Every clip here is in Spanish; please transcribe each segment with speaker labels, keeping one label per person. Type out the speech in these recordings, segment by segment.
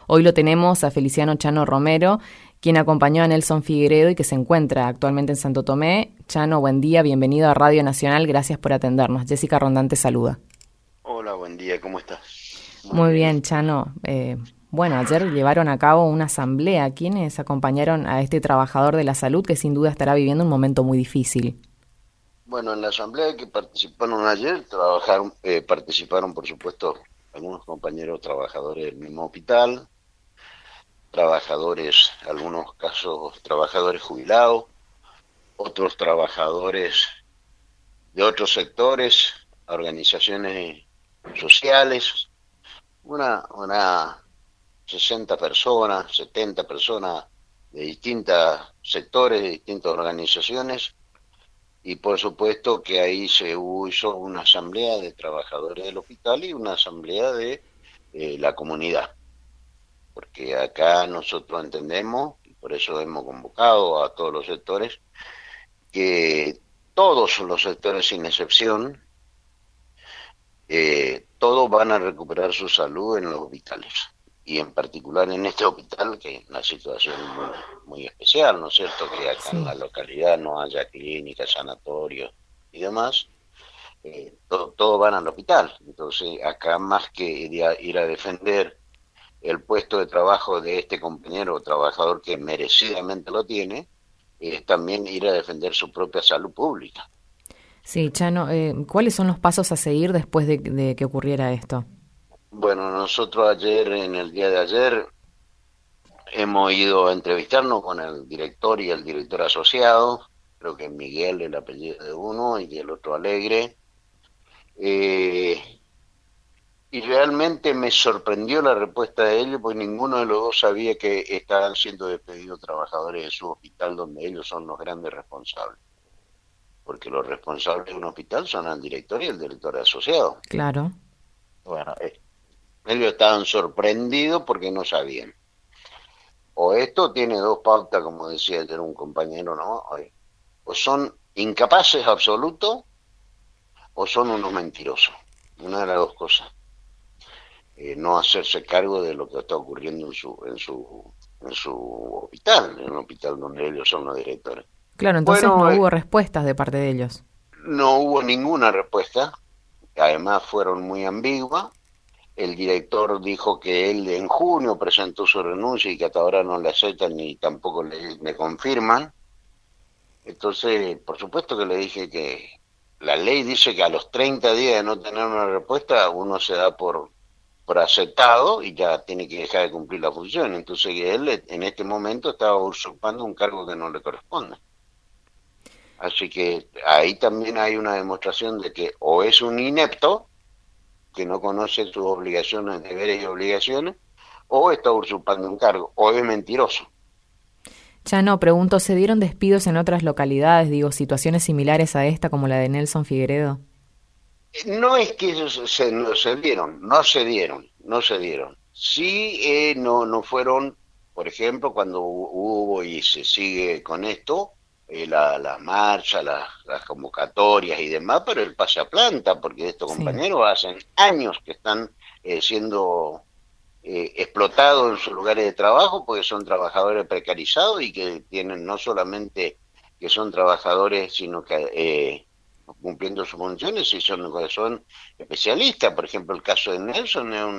Speaker 1: Hoy lo tenemos a Feliciano Chano Romero, quien acompañó a Nelson Figueiredo y que se encuentra actualmente en Santo Tomé. Chano, buen día, bienvenido a Radio Nacional, gracias por atendernos. Jessica Rondán te saluda.
Speaker 2: Hola, buen día, ¿cómo estás? Muy
Speaker 1: Muy
Speaker 2: bien.
Speaker 1: bien, Chano. Bueno, ayer llevaron a cabo una asamblea. ¿Quiénes acompañaron a este trabajador de la salud que sin duda estará viviendo un momento muy difícil?
Speaker 2: Bueno, en la asamblea que participaron ayer, participaron, por supuesto, algunos compañeros trabajadores del mismo hospital, trabajadores, algunos casos, trabajadores jubilados, otros trabajadores de otros sectores, organizaciones sociales, una 60 personas, 70 personas de distintos sectores, de distintas organizaciones. Y por supuesto que ahí se hizo una asamblea de trabajadores del hospital y una asamblea de la comunidad, porque acá nosotros entendemos, y por eso hemos convocado a todos los sectores, que todos los sectores sin excepción, todos van a recuperar su salud en los hospitales. Y en particular en este hospital, que es una situación muy especial, ¿no es cierto? Que acá en
Speaker 1: Sí.
Speaker 2: la localidad no haya clínicas, sanatorios y demás, todos van al hospital. Entonces, acá más que ir a defender el puesto de trabajo de este compañero o trabajador que merecidamente lo tiene, es también ir a defender su propia salud pública.
Speaker 1: Sí, Chano, ¿cuáles son los pasos a seguir después de que ocurriera esto?
Speaker 2: Bueno, nosotros ayer, en el día de ayer, hemos ido a entrevistarnos con el director y el director asociado, creo que Miguel el apellido de uno y el otro Alegre, eh, y realmente me sorprendió la respuesta de ellos, porque ninguno de los dos sabía que estaban siendo despedidos trabajadores de su hospital donde ellos son los grandes responsables, porque los responsables de un hospital son el director y el director asociado.
Speaker 1: Claro.
Speaker 2: Bueno, ellos estaban sorprendidos porque no sabían. O esto tiene dos pautas, como decía ayer un compañero, ¿no? O son incapaces absolutos o son unos mentirosos. Una de las dos cosas. No hacerse cargo de lo que está ocurriendo en su hospital, en un hospital donde ellos son los directores.
Speaker 1: Claro, entonces
Speaker 2: Bueno,
Speaker 1: no hubo respuestas de parte de ellos.
Speaker 2: no hubo ninguna respuesta, además fueron muy ambiguas. El director dijo que él en junio presentó su renuncia y que hasta ahora no le aceptan ni tampoco le confirman. Entonces, por supuesto que le dije que la ley dice que a los 30 días de no tener una respuesta uno se da por aceptado y ya tiene que dejar de cumplir la función. Entonces él en este momento estaba usurpando un cargo que no le corresponde. Así que ahí también hay una demostración de que o es un inepto, que no conoce sus obligaciones, deberes y obligaciones, o está usurpando un cargo, o es mentiroso.
Speaker 1: Chano, pregunto, ¿se dieron despidos en otras localidades, digo, situaciones similares a esta como la de Nelson Figueiredo?
Speaker 2: No es que no se dieron, no se dieron. Sí, no fueron, por ejemplo, cuando hubo y se sigue con esto, las marchas, las convocatorias y demás, pero el pase a planta, porque estos
Speaker 1: Sí.
Speaker 2: compañeros hacen años que están siendo explotados en sus lugares de trabajo, porque son trabajadores precarizados y que tienen no solamente que son trabajadores, sino que cumpliendo sus funciones y son especialistas. Por ejemplo, el caso de Nelson es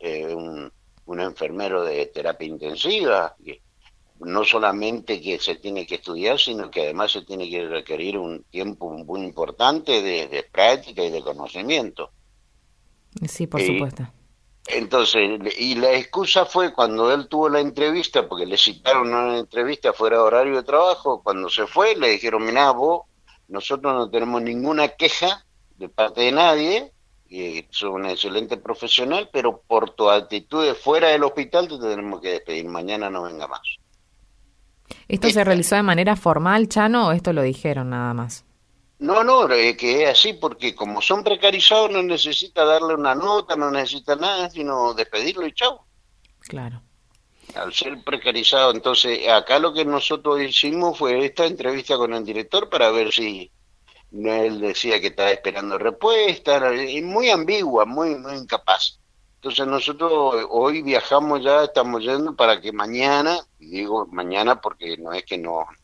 Speaker 2: un enfermero de terapia intensiva, que no solamente que se tiene que estudiar, sino que además se tiene que requerir un tiempo muy importante de práctica y de conocimiento.
Speaker 1: Sí, por
Speaker 2: Y
Speaker 1: supuesto.
Speaker 2: entonces, y la excusa fue cuando él tuvo la entrevista, porque le citaron a una entrevista fuera de horario de trabajo, cuando se fue le dijeron, mirá vos, nosotros no tenemos ninguna queja de parte de nadie, sos un excelente profesional, pero por tu actitud fuera del hospital te tenemos que despedir, mañana no venga más.
Speaker 1: ¿Esto se
Speaker 2: Esta.
Speaker 1: realizó de manera formal, Chano, o esto lo dijeron nada más?
Speaker 2: No, no, que es así, porque como son precarizados no necesita darle una nota, no necesita nada, sino despedirlo y chao.
Speaker 1: Claro.
Speaker 2: Al ser precarizado, entonces acá lo que nosotros hicimos fue esta entrevista con el director para ver si él decía que estaba esperando respuesta, y muy ambigua, muy incapaz. Entonces nosotros hoy viajamos ya, estamos yendo para que mañana, y digo mañana porque no es que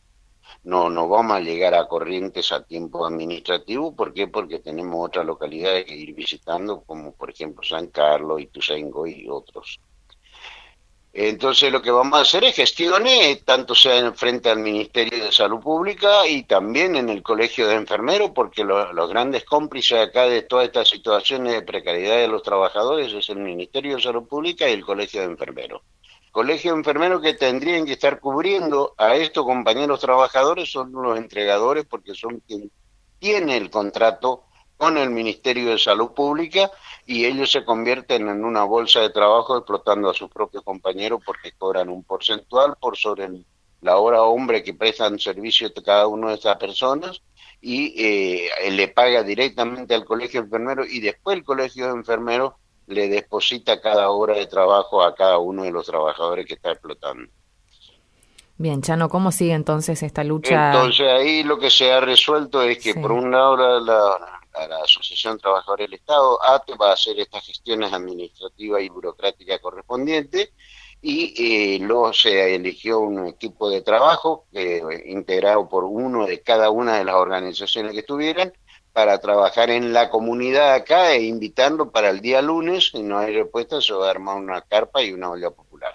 Speaker 2: no vamos a llegar a Corrientes a tiempo administrativo. ¿Por qué? Porque tenemos otras localidades que ir visitando, como por ejemplo San Carlos, Ituzaingó y otros. Entonces lo que vamos a hacer es gestiones, tanto sea en frente al Ministerio de Salud Pública y también en el Colegio de Enfermeros, porque los grandes cómplices acá de todas estas situaciones de precariedad de los trabajadores es el Ministerio de Salud Pública y el Colegio de Enfermeros. Colegio de Enfermeros que tendrían que estar cubriendo a estos compañeros trabajadores son los entregadores, porque son quien tiene el contrato con el Ministerio de Salud Pública, y ellos se convierten en una bolsa de trabajo explotando a sus propios compañeros porque cobran un porcentual por sobre la hora hombre que prestan servicio a cada una de estas personas, y le paga directamente al colegio de enfermeros, y después el colegio de enfermeros le deposita cada hora de trabajo a cada uno de los trabajadores que está explotando.
Speaker 1: Bien, Chano, ¿cómo sigue entonces esta lucha?
Speaker 2: Entonces ahí lo que se ha resuelto es que por
Speaker 1: Sí.
Speaker 2: un lado la Asociación Trabajadora del Estado, ATE, va a hacer estas gestiones administrativas y burocráticas correspondientes, y luego se eligió un equipo de trabajo integrado por uno de cada una de las organizaciones que estuvieran para trabajar en la comunidad acá e invitarlo para el día lunes. Si no hay respuesta, se va a armar una carpa y una olla popular.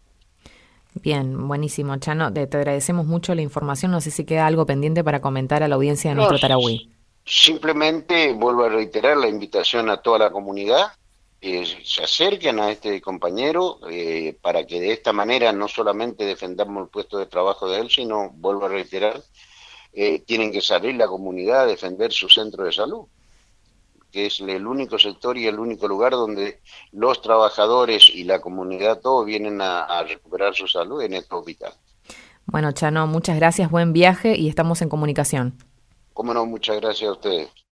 Speaker 1: Bien, buenísimo, Chano. Te agradecemos mucho la información. No sé si queda algo pendiente para comentar a la audiencia de
Speaker 2: No,
Speaker 1: nuestro Tarahui.
Speaker 2: simplemente vuelvo a reiterar la invitación a toda la comunidad, se acerquen a este compañero, para que de esta manera no solamente defendamos el puesto de trabajo de él, sino, vuelvo a reiterar, tienen que salir la comunidad a defender su centro de salud, que es el único sector y el único lugar donde los trabajadores y la comunidad todos vienen a recuperar su salud en este hospital.
Speaker 1: Bueno, Chano, muchas gracias, buen viaje y estamos en comunicación.
Speaker 2: Cómo no, muchas gracias a ustedes.